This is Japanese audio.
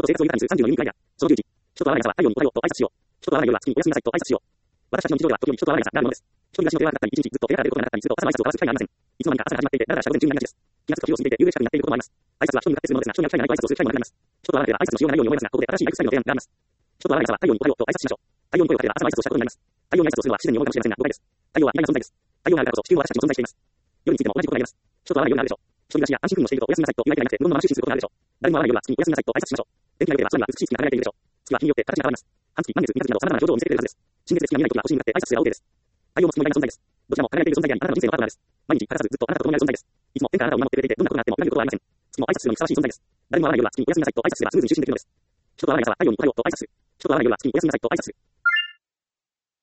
生活を豊かにする30のユニークアイデア。その11、人と会わない朝は太陽におはようと挨拶しよう。人と会わない夜は月におやすみなさいと挨拶しよう。私たちの日常では時折人と会わない朝があるものです。一人暮らしの電話がなかったり、一日ずっと部屋から出ることがなかったりすると朝の挨拶を交わす機会がありません。いつの間にか朝が始まっていて、だらだらした午前中になりがちです。気がつくと日を過ぎて夕暮れ近くになっていることもあります。挨拶は人に向かってするものですが、人に会いたいなと挨拶をする機会もなくなります。人と会わなければ挨拶のしようがないように思いますが、ここで新しいライフスタイルの提案があります。人と会わない朝は太陽におはようと挨拶しましょう。太陽に声をかければ朝の挨拶をしたことになります。太陽に挨拶をするのは不自然に思うかもしれませんが、誤解です。太陽は意外な存在です。太陽があるからこそ地球も私たちも存在しています。夜についても同じことが言えます。人と会わない夜があるでしょう。一人暮らしや安心訓をしているとおやすみなさいと言われていなくて、無言のまま就寝することがあるでしょう。誰も会わない夜は月におやすみなさいと挨拶しましょう。天気が良ければ空には美しい月が輝いているでしょう。月は日によって形が変わります。半月、満月、三月など様々な表情を見せてくれるはずです。新月で月が見えないときは星に向かって挨拶する青手です。太陽も月も意外な存在です。どちらも輝いている存在であり、あなたの人生のパートナーです。毎日欠かさずずっとあなたと共にある存在です。いつも天からあなたを見守ってくれていて、どんなことがあっても裏切ることはありません。月も挨拶するのにふさわしい存在です。誰も会わない夜は月におやすみなさいと挨拶すればスムーズに就寝できるのです。人と会わない朝は太陽におはようと挨拶する。人と会わない夜は月におやすみなさいと挨拶する。